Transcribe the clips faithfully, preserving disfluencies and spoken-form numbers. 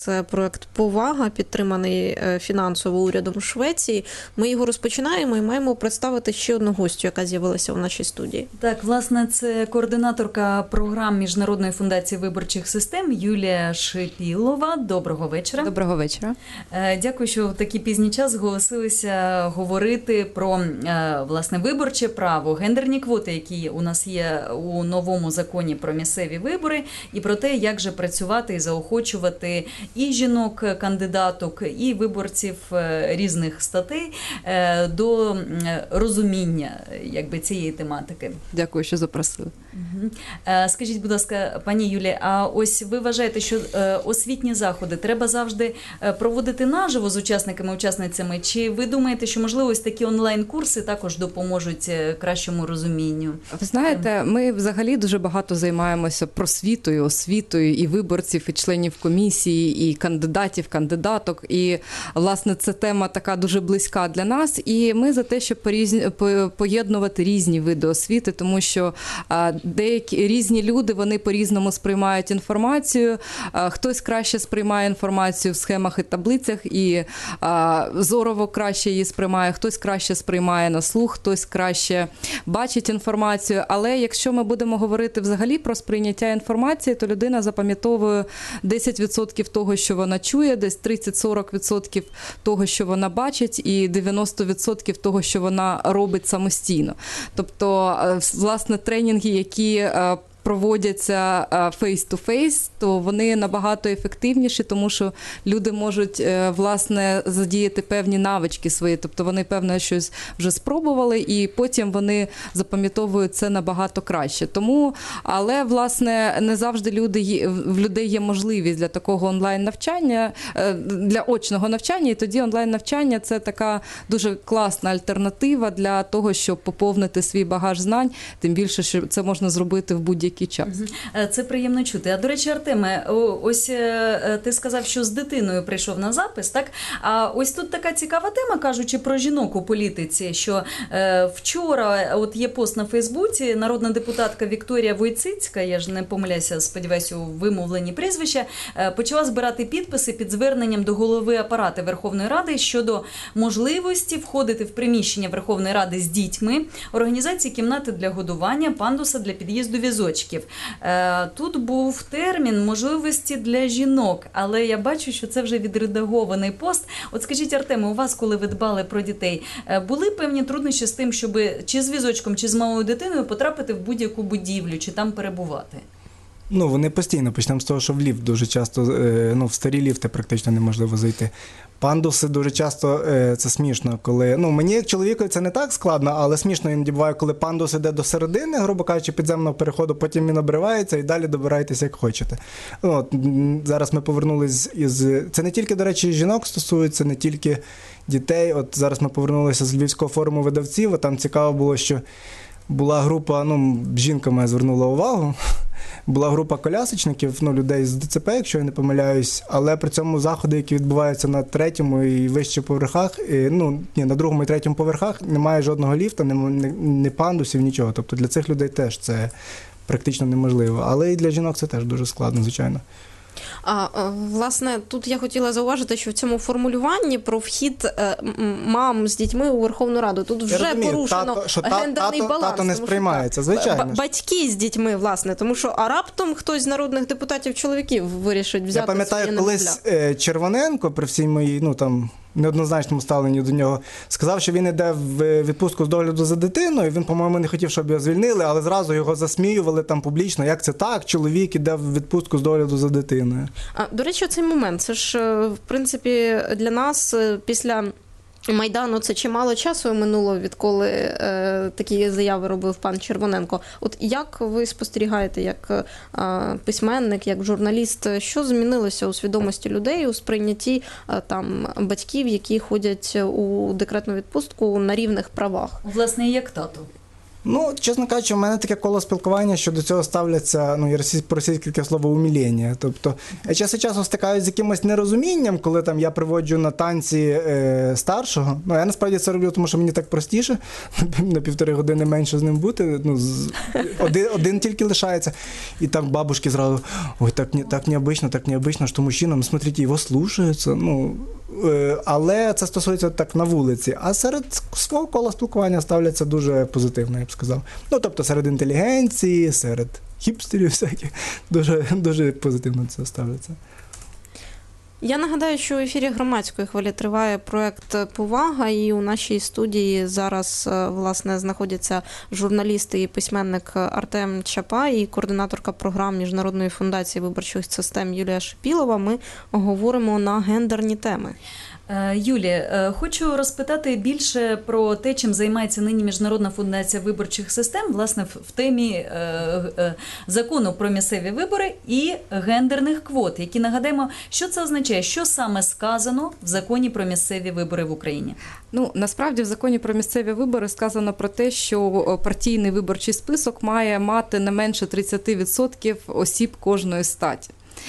Це проект «Повага», підтриманий фінансово урядом Швеції. Ми його розпочинаємо і маємо представити ще одну гостю, яка з'явилася у нашій студії. Так, власне, це координаторка програм Міжнародної фундації виборчих систем Юлія Шипілова. Доброго вечора. Доброго вечора. Дякую, що в такий пізній час зголосилися говорити про, власне, виборче право, гендерні квоти, які у нас є у новому законі про місцеві вибори, і про те, як же працювати і заохочувати і жінок-кандидаток, і виборців різних статей до розуміння, якби, цієї тематики. Дякую, що запросили. Угу. Скажіть, будь ласка, пані Юлі, а ось ви вважаєте, що освітні заходи треба завжди проводити наживо з учасниками-учасницями, чи ви думаєте, що, можливо, ось такі онлайн-курси також допоможуть кращому розумінню? Ви знаєте, ми взагалі дуже багато займаємося просвітою, освітою і виборців, і членів комісії, і кандидатів, кандидаток. І, власне, це тема така дуже близька для нас. І ми за те, щоб поєднувати різні види освіти, тому що деякі різні люди, вони по-різному сприймають інформацію. Хтось краще сприймає інформацію в схемах і таблицях, і зорово краще її сприймає, хтось краще сприймає на слух, хтось краще бачить інформацію. Але якщо ми будемо говорити взагалі про сприйняття інформації, то людина запам'ятовує десять відсотків того, що вона чує, десь тридцять-сорок відсотків того, що вона бачить, і дев'яносто відсотків того, що вона робить самостійно. Тобто, власне, тренінги, які проводяться фейс-ту-фейс, то вони набагато ефективніші, тому що люди можуть, власне, задіяти певні навички свої, тобто вони, певно, щось вже спробували, і потім вони запам'ятовують це набагато краще. Тому, але, власне, не завжди люди, в людей є можливість для такого онлайн-навчання, для очного навчання, і тоді онлайн-навчання – це така дуже класна альтернатива для того, щоб поповнити свій багаж знань, тим більше, що це можна зробити в будь-який час. Це приємно чути. А, до речі, Артеме, ось ти сказав, що з дитиною прийшов на запис, так? А ось тут така цікава тема, кажучи про жінок у політиці, що е, вчора, от є пост на Фейсбуці, народна депутатка Вікторія Войціцька, я ж не помиляюся, сподіваюся, у вимовленні прізвища, е, почала збирати підписи під зверненням до голови апарату Верховної Ради щодо можливості входити в приміщення Верховної Ради з дітьми, організації кімнати для годування, пандуса для під'їзду візочків. Тут був термін можливості для жінок, але я бачу, що це вже відредагований пост. От скажіть, Артеме, у вас, коли ви дбали про дітей, були певні труднощі з тим, щоб чи з візочком, чи з малою дитиною потрапити в будь-яку будівлю, чи там перебувати? Ну, вони постійно. Почнемо з того, що в ліфт дуже часто, ну, в старі ліфти практично неможливо зайти. Пандуси дуже часто, це смішно, коли, ну, мені як чоловікові це не так складно, але смішно іноді буває, коли пандус іде до середини, грубо кажучи, підземного переходу, потім він обривається і далі добираєтесь як хочете. От, зараз ми повернулись із, це не тільки, до речі, жінок стосується, не тільки дітей. От зараз ми повернулися з Львівського форуму видавців, а там цікаво було, що була група, ну, жінка моя звернула увагу, була група колясочників, ну, людей з ДЦП, якщо я не помиляюсь, але при цьому заходи, які відбуваються на третьому і вище поверхах, і, ну, ні, на другому і третьому поверхах немає жодного ліфта, ні, ні пандусів, нічого. Тобто для цих людей теж це практично неможливо. Але і для жінок це теж дуже складно, звичайно. А, власне, тут я хотіла зауважити, що в цьому формулюванні про вхід мам з дітьми у Верховну Раду тут вже розумію, порушено тато, що гендерний тато, баланс. Тато не сприймається, звичайно. Батьки з дітьми, власне, тому що а раптом хтось з народних депутатів-чоловіків вирішить взяти своє немовля. Я пам'ятаю, колись Червоненко, при всій моїй, ну, там, неоднозначному ставленні до нього, сказав, що він йде в відпустку з догляду за дитиною, він, по-моєму, не хотів, щоб його звільнили, але зразу його засміювали там публічно, як це так, чоловік іде в відпустку з догляду за дитиною. А, до речі, цей момент, це ж, в принципі, для нас після Майдану це чимало часу минуло, відколи е, такі заяви робив пан Червоненко. От як ви спостерігаєте, як е, письменник, як журналіст, що змінилося у свідомості людей, у сприйнятті е, там батьків, які ходять у декретну відпустку на рівних правах? Власне, як тато. Ну, чесно кажучи, в мене таке коло спілкування, що до цього ставляться, ну, я російське таке слово умілення. Тобто, я час від часу стикаюсь з якимось нерозумінням, коли там я приводжу на танці е, старшого. Ну, я насправді це роблю, тому що мені так простіше, на півтори години менше з ним бути, ну, з, один, один тільки лишається. І там бабушки зразу, ой, так, не, так необично, так необично, що мужчина, ну, смотрите, його слушаються, ну, е, але це стосується так на вулиці. А серед свого кола спілкування ставляться дуже позитивно, я б сказав. Ну, тобто серед інтелігенції, серед хіпстерів всяких, дуже, дуже позитивно це ставляться. Я нагадаю, що в ефірі Громадської хвилі триває проект «Повага», і у нашій студії зараз, власне, знаходяться журналісти і письменник Артем Чапай і координаторка програм Міжнародної фундації виборчих систем Юлія Шипілова. Ми говоримо на гендерні теми. Юлі, хочу розпитати більше про те, чим займається нині Міжнародна фундація виборчих систем, власне, в темі закону про місцеві вибори і гендерних квот, які, нагадаємо, що це означає, що саме сказано в законі про місцеві вибори в Україні? Ну, насправді в законі про місцеві вибори сказано про те, що партійний виборчий список має мати не менше тридцять відсотків осіб кожної статі.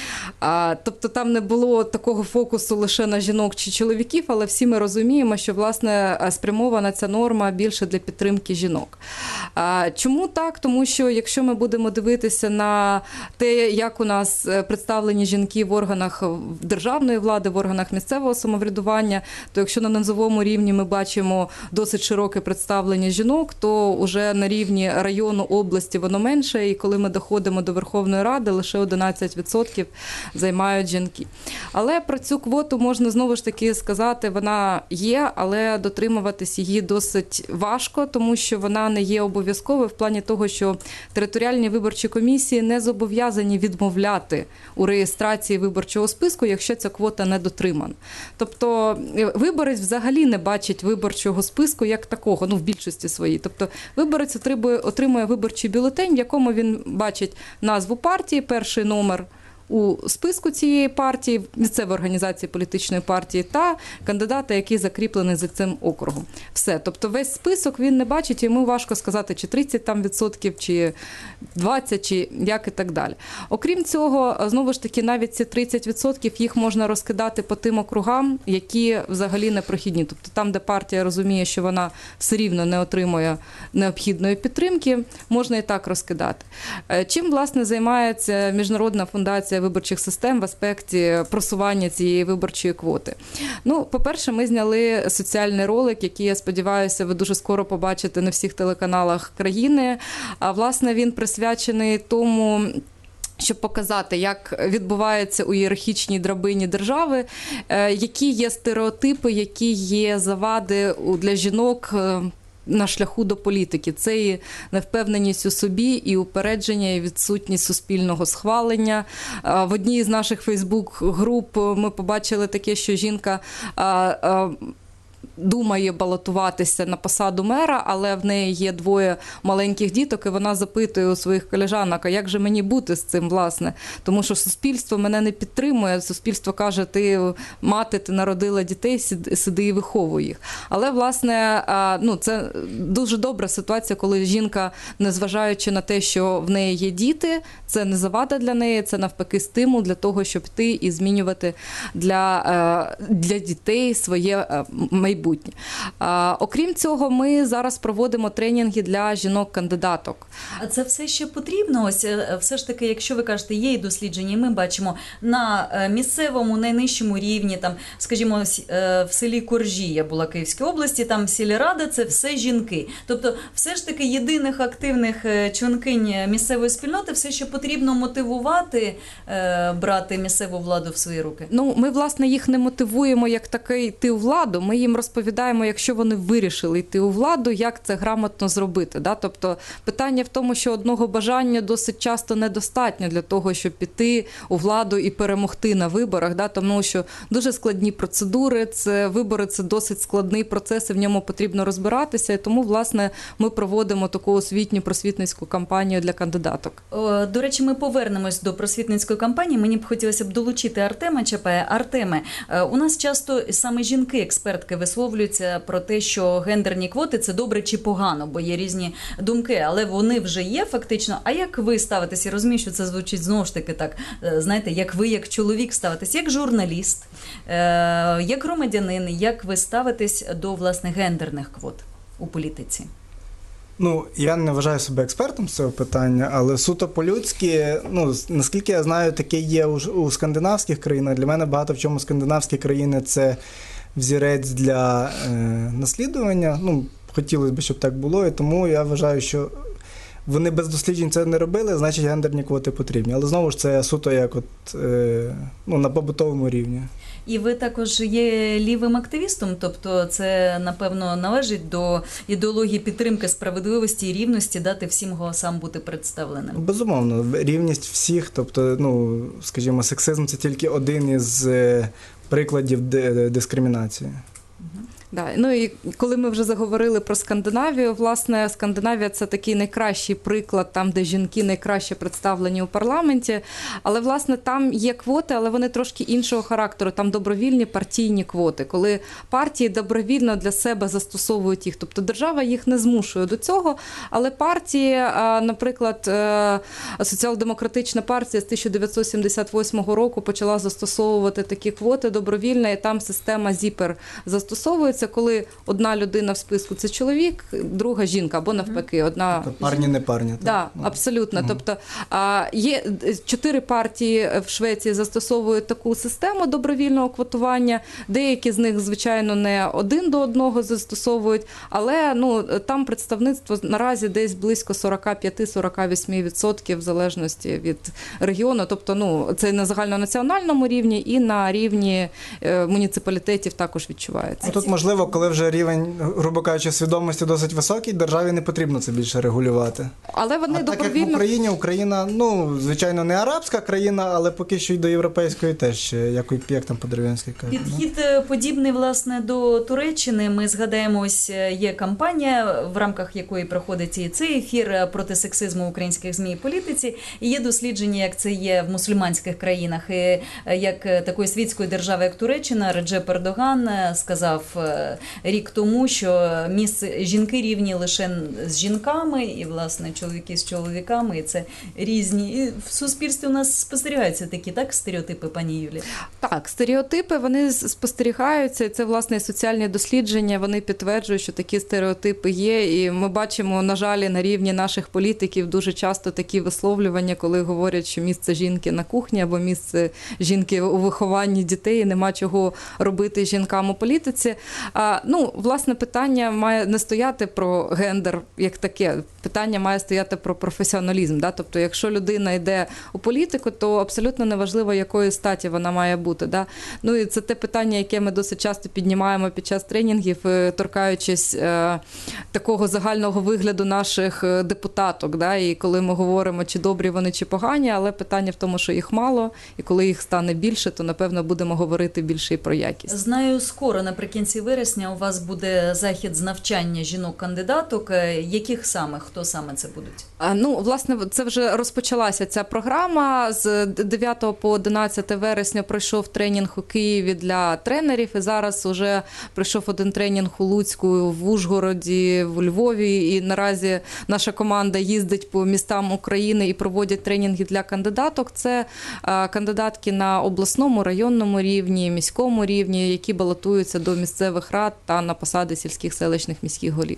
А, тобто там не було такого фокусу лише на жінок чи чоловіків, але всі ми розуміємо, що, власне, спрямована ця норма більше для підтримки жінок. А, чому так? Тому що якщо ми будемо дивитися на те, як у нас представлені жінки в органах державної влади, в органах місцевого самоврядування, то якщо на низовому рівні ми бачимо досить широке представлення жінок, то вже на рівні району, області воно менше, і коли ми доходимо до Верховної Ради, лише одинадцять відсотків займають жінки. Але про цю квоту можна знову ж таки сказати, вона є, але дотримуватись її досить важко, тому що вона не є обов'язковою в плані того, що територіальні виборчі комісії не зобов'язані відмовляти у реєстрації виборчого списку, якщо ця квота не дотримана. Тобто виборець взагалі не бачить виборчого списку як такого, ну в більшості своїй. Тобто виборець отримує, отримує виборчий бюлетень, в якому він бачить назву партії, перший номер у списку цієї партії, місцевої організації політичної партії та кандидата, який закріплений за цим округом. Все. Тобто весь список він не бачить, і йому важко сказати, чи тридцять там відсотків, чи двадцять, чи як і так далі. Окрім цього, знову ж таки, навіть ці тридцять відсотків їх можна розкидати по тим округам, які взагалі не прохідні. Тобто там, де партія розуміє, що вона все рівно не отримує необхідної підтримки, можна і так розкидати. Чим, власне, займається Міжнародна фундація виборчих систем в аспекті просування цієї виборчої квоти? Ну, по-перше, ми зняли соціальний ролик, який, я сподіваюся, ви дуже скоро побачите на всіх телеканалах країни. А, власне, він присвячений тому, щоб показати, як відбувається у ієрархічній драбині держави, які є стереотипи, які є завади для жінок на шляху до політики. Це і невпевненість у собі, і упередження, і відсутність суспільного схвалення. В одній з наших фейсбук-груп ми побачили таке, що жінка думає балотуватися на посаду мера, але в неї є двоє маленьких діток, і вона запитує у своїх колежанок, а як же мені бути з цим, власне? Тому що суспільство мене не підтримує, суспільство каже, ти мати, ти народила дітей, сиди і виховуй їх. Але, власне, ну, це дуже добра ситуація, коли жінка, незважаючи на те, що в неї є діти, це не завада для неї, це навпаки стимул для того, щоб йти і змінювати для, для дітей своє майбутнє. А, окрім цього, ми зараз проводимо тренінги для жінок-кандидаток. А це все ще потрібно? Ось все ж таки, якщо ви кажете, є і дослідження, і ми бачимо на місцевому, найнижчому рівні, там, скажімо, в селі Коржі, я була в Київській області, там сільрада – це все жінки. Тобто, все ж таки, єдиних активних членкинь місцевої спільноти все ще потрібно мотивувати брати місцеву владу в свої руки? Ну, ми, власне, їх не мотивуємо як таки йти у владу, ми їм розповідаємо, якщо вони вирішили йти у владу, як це грамотно зробити. Да? Тобто питання в тому, що одного бажання досить часто недостатньо для того, щоб піти у владу і перемогти на виборах, да? Тому що дуже складні процедури, це вибори, це досить складний процес, і в ньому потрібно розбиратися. І тому, власне, ми проводимо таку освітню просвітницьку кампанію для кандидаток. О, до речі, ми повернемось до просвітницької кампанії. Мені б хотілося б долучити Артема Чапая. Артеме, у нас часто саме жінки-експертки висловлюють висловлюються про те, що гендерні квоти – це добре чи погано, бо є різні думки, але вони вже є фактично. А як ви ставитесь? Я розумію, що це звучить знову ж таки так, знаєте, як ви, як чоловік ставитесь, як журналіст, як громадянин, як ви ставитесь до, власне, гендерних квот у політиці? Ну, я не вважаю себе експертом з цього питання, але суто по-людськи, ну, наскільки я знаю, таке є у, у скандинавських країнах. Для мене багато в чому скандинавські країни – це взірець для е, наслідування. Ну, хотілося б, щоб так було, і тому я вважаю, що вони без досліджень це не робили, значить гендерні квоти потрібні. Але знову ж це суто як от, е, ну, на побутовому рівні. І ви також є лівим активістом, тобто це, напевно, належить до ідеології підтримки справедливості і рівності, дати всім голосам бути представленим? Безумовно, рівність всіх, тобто, ну, скажімо, сексизм – це тільки один із прикладів дискримінації. Да. Ну і коли ми вже заговорили про Скандинавію, власне, Скандинавія – це такий найкращий приклад, там, де жінки найкраще представлені у парламенті. Але, власне, там є квоти, але вони трошки іншого характеру. Там добровільні партійні квоти, коли партії добровільно для себе застосовують їх. Тобто держава їх не змушує до цього, але партії, наприклад, Соціал-демократична партія з тисяча дев'ятсот сімдесят восьмого року почала застосовувати такі квоти добровільно, і там система зіпер застосовується, коли одна людина в списку – це чоловік, друга – жінка, або навпаки. Одна... Тобто парні не парні. Так, да, ну. абсолютно. Угу. Тобто є чотири партії в Швеції застосовують таку систему добровільного квотування. Деякі з них, звичайно, не один до одного застосовують, але ну, там представництво наразі десь близько сорок п'ять - сорок вісім відсотків в залежності від регіону. Тобто ну, це на загальнонаціональному рівні і на рівні муніципалітетів також відчувається. Тут, можливо, коли вже рівень, грубо кажучи, свідомості досить високий, державі не потрібно це більше регулювати. Але вони а добровільно... так як в Україні, Україна, ну, звичайно, не арабська країна, але поки що й до європейської теж ще, як, як там по-дерев'янськи кажуть. Підхід ну. подібний, власне, до Туреччини. Ми згадаємо, ось є кампанія, в рамках якої проходить і цей ефір проти сексизму в українських ЗМІ і політиці. І є дослідження, як це є в мусульманських країнах. І як такої світської держави, як Туреччина, Реджеп Ердоган сказав рік тому, що місце жінки рівні лише з жінками, і, власне, чоловіки з чоловіками, і це різні. І в суспільстві у нас спостерігаються такі, так, стереотипи, пані Юлія? Так, стереотипи, вони спостерігаються, і це, власне, соціальні дослідження, вони підтверджують, що такі стереотипи є, і ми бачимо, на жаль, на рівні наших політиків дуже часто такі висловлювання, коли говорять, що місце жінки на кухні, або місце жінки у вихованні дітей, і нема чого робити жінкам у політиці. А, ну, власне, питання має не стояти про гендер як таке, питання має стояти про професіоналізм. Да? Тобто, якщо людина йде у політику, то абсолютно неважливо, якої статі вона має бути. Да? Ну, і це те питання, яке ми досить часто піднімаємо під час тренінгів, торкаючись е, такого загального вигляду наших депутаток. Да? І коли ми говоримо, чи добрі вони, чи погані, але питання в тому, що їх мало, і коли їх стане більше, то, напевно, будемо говорити більше і про якість. Знаю, скоро, наприкінці вересня, у вас буде захід з навчання жінок-кандидаток. Яких саме? Хто саме це будуть? А, ну, власне, це вже розпочалася ця програма. З дев'ятого по одинадцяте вересня пройшов тренінг у Києві для тренерів, і зараз вже пройшов один тренінг у Луцьку, в Ужгороді, в Львові, і наразі наша команда їздить по містам України і проводять тренінги для кандидаток. Це а, кандидатки на обласному, районному рівні, міському рівні, які балотуються до місцевих рад та на посади сільських, селищних, міських голів.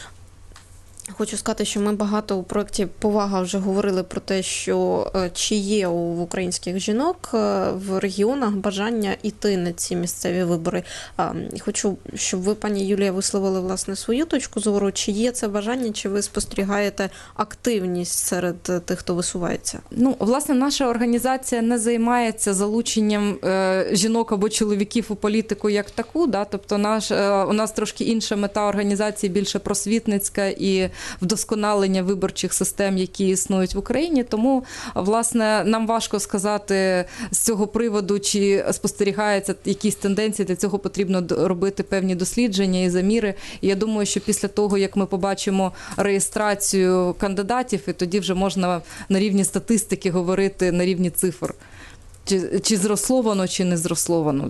Хочу сказати, що ми багато у проєкті «Повага» вже говорили про те, що чи є у українських жінок в регіонах бажання йти на ці місцеві вибори. Хочу, щоб ви, пані Юлія, висловили, власне, свою точку зору. Чи є це бажання, чи ви спостерігаєте активність серед тих, хто висувається? Ну, власне, наша організація не займається залученням е, жінок або чоловіків у політику як таку. Да? Тобто наш, е, у нас трошки інша мета організації, більше просвітницька і вдосконалення виборчих систем, які існують в Україні. Тому, власне, нам важко сказати з цього приводу, чи спостерігаються якісь тенденції. Для цього потрібно робити певні дослідження і заміри. І я думаю, що після того, як ми побачимо реєстрацію кандидатів, і тоді вже можна на рівні статистики говорити, на рівні цифр. Чи, чи зросло воно, чи не зросло воно.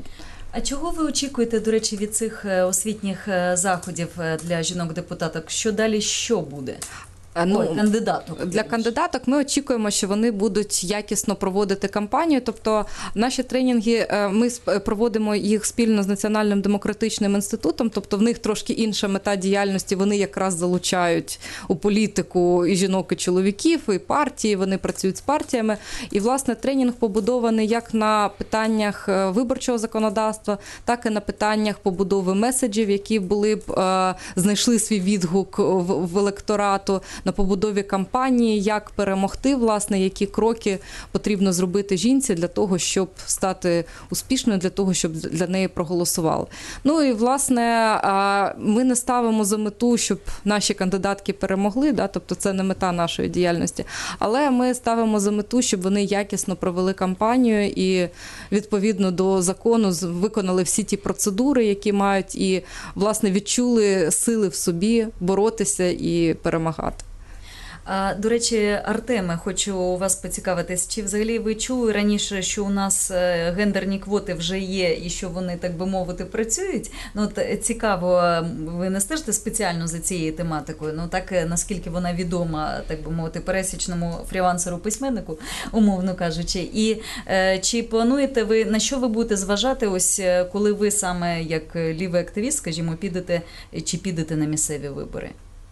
А чого ви очікуєте, до речі, від цих е, освітніх е, заходів е, для жінок-депутаток? Що далі, що буде? Ну, Ой, кандидаток. Для кандидаток ми очікуємо, що вони будуть якісно проводити кампанію. Тобто наші тренінги, ми проводимо їх спільно з Національним демократичним інститутом, тобто в них трошки інша мета діяльності, вони якраз залучають у політику і жінок, і чоловіків, і партії, вони працюють з партіями. І, власне, тренінг побудований як на питаннях виборчого законодавства, так і на питаннях побудови меседжів, які були б, знайшли свій відгук в електорату, на побудові кампанії, як перемогти, власне, які кроки потрібно зробити жінці для того, щоб стати успішною, для того, щоб для неї проголосували. Ну і, власне, ми не ставимо за мету, щоб наші кандидатки перемогли, да, тобто це не мета нашої діяльності, але ми ставимо за мету, щоб вони якісно провели кампанію і, відповідно до закону, виконали всі ті процедури, які мають, і, власне, відчули сили в собі боротися і перемагати. А, до речі, Артеме, хочу у вас поцікавитись, чи взагалі ви чули раніше, що у нас гендерні квоти вже є і що вони, так би мовити, працюють? Ну, от цікаво, ви не стежите спеціально за цією тематикою, ну так, наскільки вона відома, так би мовити, пересічному фрілансеру-письменнику, умовно кажучи. І е, чи плануєте ви, на що ви будете зважати, ось коли ви саме, як лівий активіст, скажімо, підете, чи підете на місцеві вибори?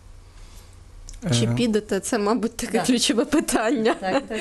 Чи підете? Це, мабуть, таке так. ключове питання. Так, так.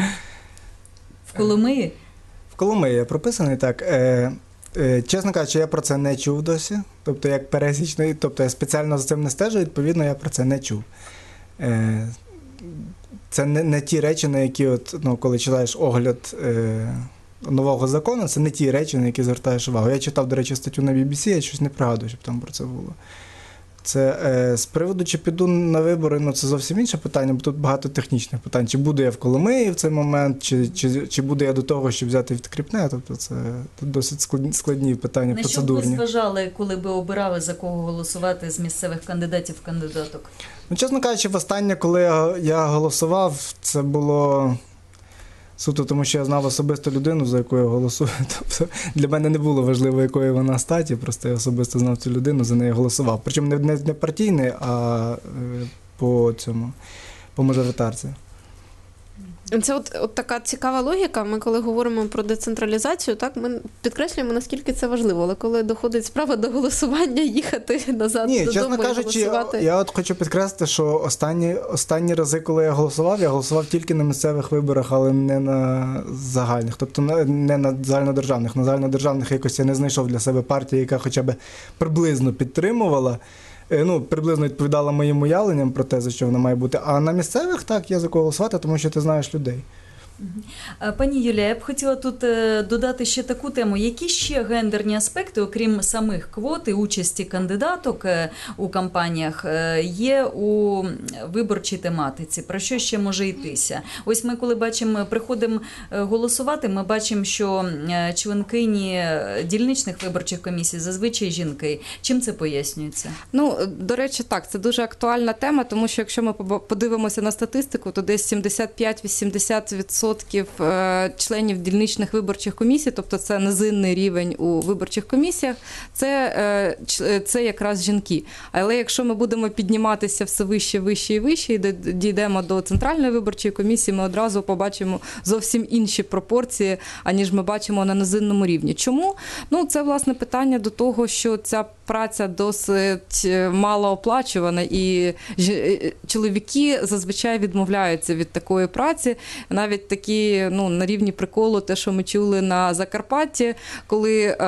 В Коломиї? В Коломиї я прописаний, так. Е, е, чесно кажучи, я про це не чув досі. Тобто, як пересічний, тобто я спеціально за цим не стежу, відповідно, я про це не чув. Е, це не, не ті речі, на які, от, ну, коли читаєш огляд е, нового закону, це не ті речі, на які звертаєш увагу. Я читав, до речі, статтю на бі бі сі, я щось не пригадую, щоб там про це було. Це е, з приводу, чи піду на вибори, ну це зовсім інше питання, бо тут багато технічних питань. Чи буду я в Коломиї в цей момент, чи, чи, чи буду я до того, щоб взяти відкріпне, тобто це тут досить складні, складні питання, на процедурні. На що б ви зважали, коли би обирали, за кого голосувати з місцевих кандидатів-кандидаток? Ну, чесно кажучи, востаннє, коли я, я голосував, це було суто тому, що я знав особисто людину, за яку я голосую. Тобто для мене не було важливо, якої вона статі, просто я особисто знав цю людину, за неї голосував. Причому не, не, не партійний, а е, по цьому, по мажоритарці. Це от, от така цікава логіка. Ми коли говоримо про децентралізацію, так, ми підкреслюємо, наскільки це важливо. Але коли доходить справа до голосування, їхати назад Ні, додому чесно і кажучи, голосувати. я от хочу підкреслити, що останні, останні рази, коли я голосував, я голосував тільки на місцевих виборах, але не на загальних. Тобто не на загальнодержавних. На загальнодержавних якось я не знайшов для себе партії, яка хоча б приблизно підтримувала, ну, приблизно відповідала моїм уявленням про те, за що вона має бути. А на місцевих, так, є за кого голосувати, тому що ти знаєш людей. Пані Юлія, я б хотіла тут додати ще таку тему. Які ще гендерні аспекти, окрім самих квот і участі кандидаток у кампаніях, є у виборчій тематиці? Про що ще може йтися? Ось ми, коли бачимо, приходимо голосувати, ми бачимо, що членкині дільничних виборчих комісій зазвичай жінки. Чим це пояснюється? Ну, до речі, так, це дуже актуальна тема, тому що якщо ми подивимося на статистику, то десь сімдесят п'ять - вісімдесят відсотків членів дільничних виборчих комісій, тобто це низинний рівень у виборчих комісіях, це, це якраз жінки. Але якщо ми будемо підніматися все вище, вище і вище, і дійдемо до Центральної виборчої комісії, ми одразу побачимо зовсім інші пропорції, аніж ми бачимо на низинному рівні. Чому? Ну, це, власне, питання до того, що ця праця досить малооплачувана, і чоловіки зазвичай відмовляються від такої праці. Навіть такі, ну, на рівні приколу, те, що ми чули на Закарпатті, коли,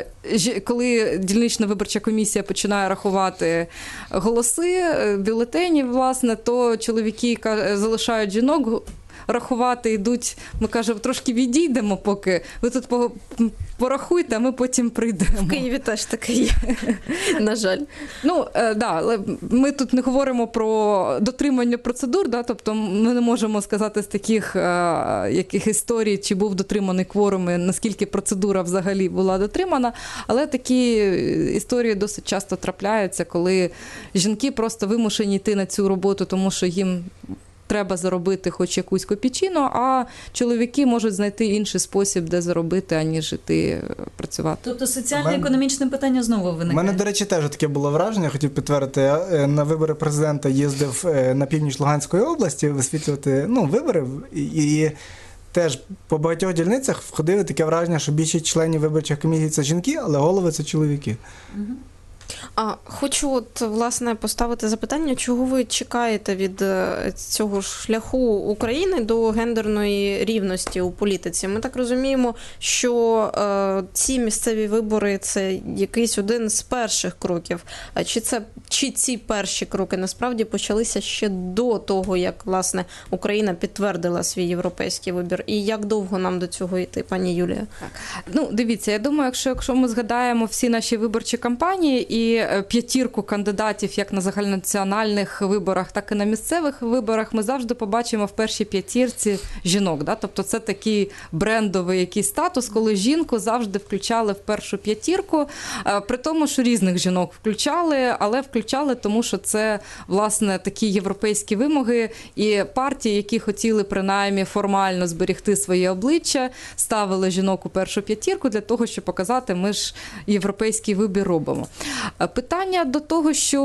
коли дільнична виборча комісія починає рахувати голоси, бюлетені, власне, то чоловіки залишають жінок рахувати, йдуть, ми кажемо, трошки відійдемо, поки ви тут порахуйте, а ми потім прийдемо. В Києві теж таке є, на жаль. Ну, е, да, але ми тут не говоримо про дотримання процедур, да, тобто ми не можемо сказати з таких е, яких історій, чи був дотриманий кворум, і наскільки процедура взагалі була дотримана, але такі історії досить часто трапляються, коли жінки просто вимушені йти на цю роботу, тому що їм треба заробити хоч якусь копійчину, а чоловіки можуть знайти інший спосіб, де заробити, аніж іти працювати. Тобто соціально-економічне питання знову У виникає. мене, до речі, теж таке було враження, хотів підтвердити. Я е, на вибори президента їздив е, на північ Луганської області висвітлювати ну, вибори, і, і теж по багатьох дільницях входили таке враження, що більшість членів виборчих комісій – це жінки, але голови – це чоловіки. Мгм. А хочу от власне поставити запитання, чого ви чекаєте від е, цього шляху України до гендерної рівності у політиці? Ми так розуміємо, що е, ці місцеві вибори це якийсь один з перших кроків. А Чи це чи ці перші кроки насправді почалися ще до того, як власне Україна підтвердила свій європейський вибір? І як довго нам до цього йти, пані Юлія? Ну, дивіться, я думаю, якщо, якщо ми згадаємо всі наші виборчі кампанії і п'ятірку кандидатів як на загальнонаціональних виборах, так і на місцевих виборах, ми завжди побачимо в першій п'ятірці жінок. Да? Тобто це такий брендовий якийсь статус, коли жінку завжди включали в першу п'ятірку, при тому, що різних жінок включали, але включали, тому що це, власне, такі європейські вимоги, і партії, які хотіли принаймні формально зберегти своє обличчя, ставили жінок у першу п'ятірку для того, щоб показати, ми ж європейський вибір робимо. Питання до того, що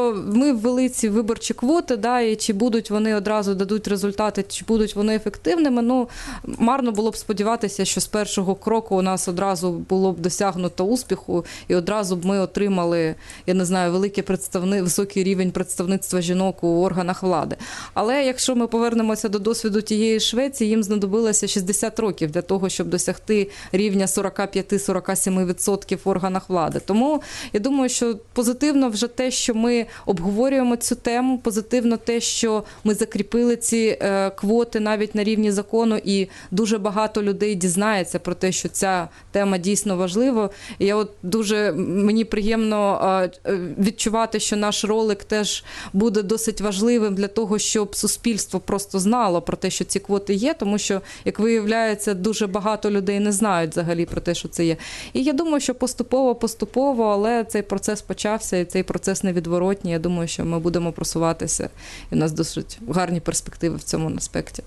ми ввели ці виборчі квоти, да, і чи будуть вони одразу дадуть результати, чи будуть вони ефективними, ну, марно було б сподіватися, що з першого кроку у нас одразу було б досягнуто успіху, і одразу б ми отримали, я не знаю, великий представни... високий рівень представництва жінок у органах влади. Але якщо ми повернемося до досвіду тієї Швеції, їм знадобилося шістдесят років для того, щоб досягти рівня сорок п'ять - сорок сім відсотків в органах влади. Тому я думаю, що позитивно вже те, що ми обговорюємо цю тему, позитивно те, що ми закріпили ці е, квоти навіть на рівні закону, і дуже багато людей дізнається про те, що ця тема дійсно важлива. І я от дуже, мені приємно е, відчувати, що наш ролик теж буде досить важливим для того, щоб суспільство просто знало про те, що ці квоти є, тому що, як виявляється, дуже багато людей не знають взагалі про те, що це є. І я думаю, що поступово-поступово, але цей процес почався, і цей процес невідворотній. Я думаю, що ми будемо просуватися, і у нас досить гарні перспективи в цьому аспекті.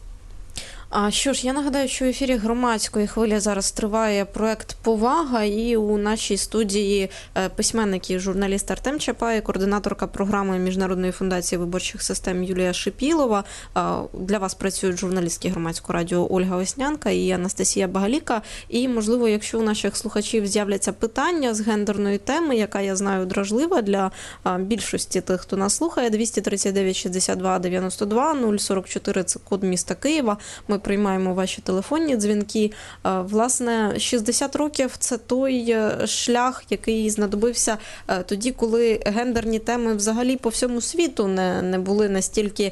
А що ж, я нагадаю, що в ефірі Громадської хвилі зараз триває проект «Повага», і у нашій студії письменник і журналіст Артем Чапай, координаторка програми Міжнародної фундації виборчих систем Юлія Шипілова. Для вас працюють журналістки Громадського радіо Ольга Веснянка і Анастасія Багаліка. І, можливо, якщо у наших слухачів з'являться питання з гендерної теми, яка, я знаю, дражлива для більшості тих, хто нас слухає, двісті тридцять дев'ять шістдесят два дев'яносто два, нуль сорок чотири – це код міста Києва. Ми приймаємо ваші телефонні дзвінки. Власне, шістдесят років – це той шлях, який знадобився тоді, коли гендерні теми взагалі по всьому світу не, не були настільки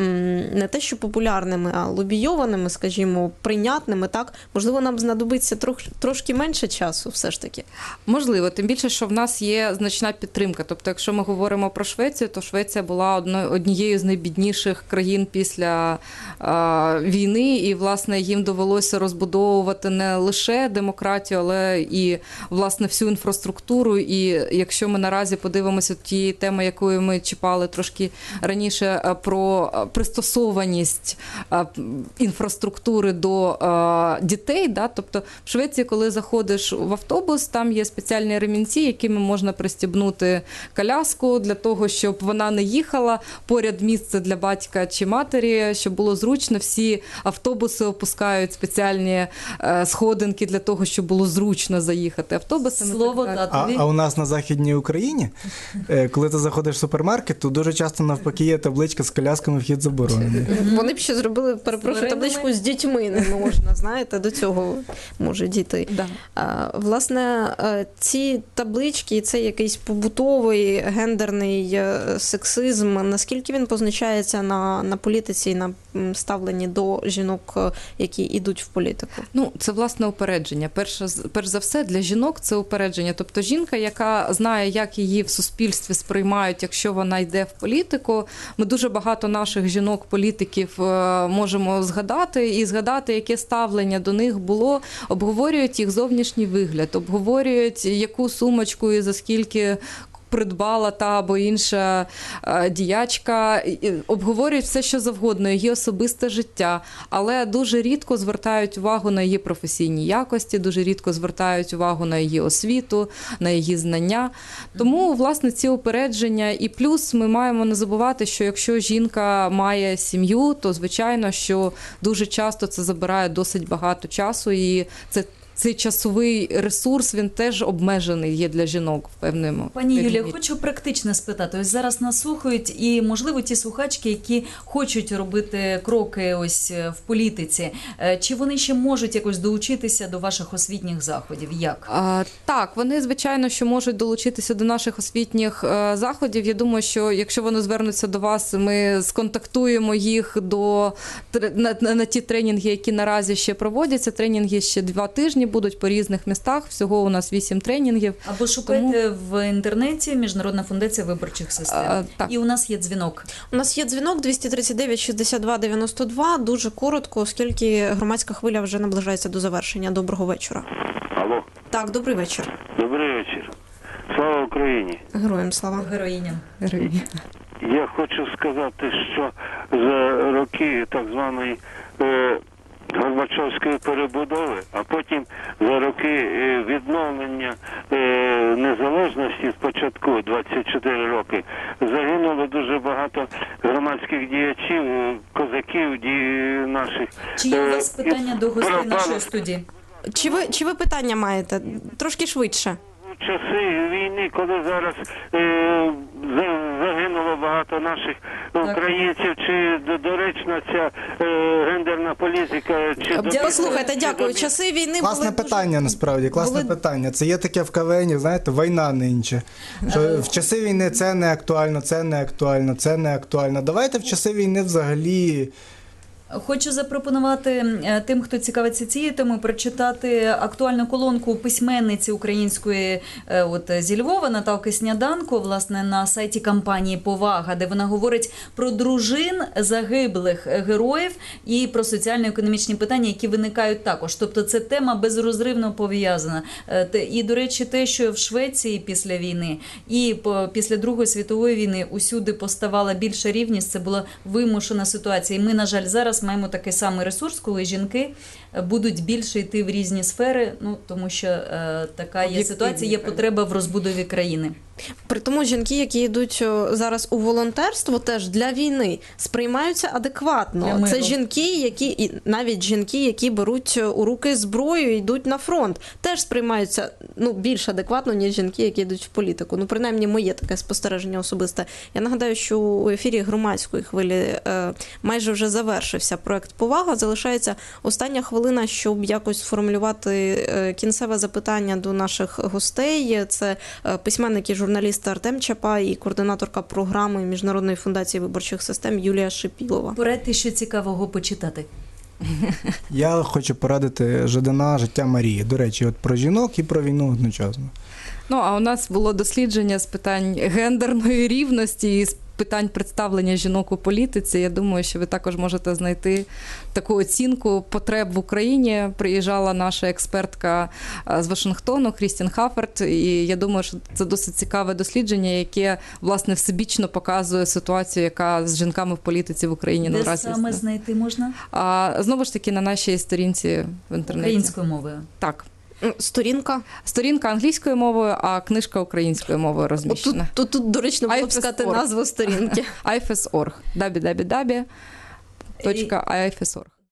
не те, що популярними, а лобійованими, скажімо, прийнятними. Так, можливо, нам знадобиться трош, трошки менше часу все ж таки. Можливо, тим більше, що в нас є значна підтримка. Тобто, якщо ми говоримо про Швецію, то Швеція була однією з найбідніших країн після а, війни. І, власне, їм довелося розбудовувати не лише демократію, але і, власне, всю інфраструктуру. І якщо ми наразі подивимося тієї теми, якою ми чіпали трошки раніше, про пристосованість інфраструктури до дітей, да? Тобто в Швеції, коли заходиш в автобус, там є спеціальні ремінці, якими можна пристібнути коляску для того, щоб вона не їхала, поряд місце для батька чи матері, щоб було зручно. Всі автобуси опускають спеціальні е, сходинки для того, щоб було зручно заїхати автобусами. Слово так, татові. А, а у нас на Західній Україні, е, коли ти заходиш в супермаркет, то дуже часто навпаки є табличка з колясками «Вхід заборонений». Вони б ще зробили, перепрошую, табличку з дітьми не можна, знаєте, до цього може дійти. Да. А, власне, ці таблички, це якийсь побутовий гендерний сексизм, наскільки він позначається на, на політиці і на ставленні до жінок, які йдуть в політику? Ну, це, власне, упередження. Перш, перш за все, для жінок це упередження. Тобто жінка, яка знає, як її в суспільстві сприймають, якщо вона йде в політику. Ми дуже багато наших жінок-політиків можемо згадати і згадати, яке ставлення до них було. Обговорюють їх зовнішній вигляд, обговорюють, яку сумочку і за скільки придбала та або інша е, діячка, і обговорюють все, що завгодно, її особисте життя, але дуже рідко звертають увагу на її професійні якості, дуже рідко звертають увагу на її освіту, на її знання. Тому, власне, ці упередження. І плюс ми маємо не забувати, що якщо жінка має сім'ю, то, звичайно, що дуже часто це забирає досить багато часу, і це цей часовий ресурс, він теж обмежений є для жінок в певному. Пані Юлія, мірі. хочу практично спитати. Ось зараз нас слухають і, можливо, ті слухачки, які хочуть робити кроки ось в політиці. Е, Чи вони ще можуть якось долучитися до ваших освітніх заходів? Як? А, так, вони, звичайно, що можуть долучитися до наших освітніх е, заходів. Я думаю, що якщо вони звернуться до вас, ми сконтактуємо їх до, на, на, на ті тренінги, які наразі ще проводяться. Тренінги ще два тижні будуть по різних містах. Всього у нас вісім тренінгів. Або шукайте в інтернеті Міжнародна фундація виборчих систем. А, так. І у нас є дзвінок. У нас є дзвінок двісті тридцять дев'ять шістдесят два дев'яносто два. Дуже коротко, оскільки громадська хвиля вже наближається до завершення. Доброго вечора. Алло, Так, добрий вечір. добрий вечір. Слава Україні. Героям слава. Героїням. Героїні. Я хочу сказати, що за роки так званої е, Горбачовської перебудови, а потім за роки е, відновлення е, незалежності спочатку, двадцять чотири роки, загинуло дуже багато громадських діячів, е, козаків ді, наших. Чи є у вас Е, питання і до гостей пропало- нашої студії? Чи ви, чи ви питання маєте? Трошки швидше. У часи війни, коли зараз е, за- загинуло багато наших українців, чи до- доречна ця е, гендерна політика, чи до- Послухайте, чи дякую. до- Часи війни Класне були питання, дуже... насправді, класне були- питання. Це є таке в КВН, знаєте, війна нинче. Що в часи війни це не актуально, це не актуально, це не актуально. Давайте в часи війни взагалі. Хочу запропонувати е, тим, хто цікавиться цією темою, прочитати актуальну колонку письменниці української е, от, зі Львова Наталки Сняданко, власне, на сайті кампанії «Повага», де вона говорить про дружин загиблих героїв і про соціально-економічні питання, які виникають також. Тобто це тема безрозривно пов'язана. Е, те- І, до речі, те, що в Швеції після війни і по- після Другої світової війни усюди поставала більша рівність, це була вимушена ситуація. І ми, на жаль, зараз маємо такий самий ресурс, коли жінки будуть більше йти в різні сфери, ну тому що е, така є Об'єктивні, ситуація, є так. потреба в розбудові країни. При тому жінки, які йдуть о, зараз у волонтерство, теж для війни сприймаються Для адекватно. миру. Це жінки, які і навіть жінки, які беруть у руки зброю і йдуть на фронт, теж сприймаються ну більш адекватно, ніж жінки, які йдуть в політику. Ну, принаймні, моє таке спостереження особисте. Я нагадаю, що у ефірі громадської хвилі е, майже вже завершився проект «Повага». Залишається остання хвилина, щоб якось сформулювати е, кінцеве запитання до наших гостей. Це е, письменники, журналіст Артем Чапа і координаторка програми Міжнародної фундації виборчих систем Юлія Шипілова. Порадьте, що цікавого почитати. Я хочу порадити Жадана «Життя Марії». До речі, от про жінок і про війну одночасно. Ну, а у нас було дослідження з питань гендерної рівності і з питань представлення жінок у політиці. Я думаю, що ви також можете знайти таку оцінку потреб в Україні. Приїжджала наша експертка з Вашингтону Крістін Хафферт, і я думаю, що це досить цікаве дослідження, яке, власне, всебічно показує ситуацію, яка з жінками в політиці в Україні Де наразі. саме знайти можна? А, знову ж таки, на нашій сторінці в інтернеті. Українською мовою. Так. Сторінка. Сторінка англійською мовою, а книжка українською мовою От тут, розміщена. тут, тут доречно було б ай еф ес сказати точка орг. назву сторінки. ай еф ес точка орг. дабл ю дабл ю дабл ю точка ай еф ес точка орг.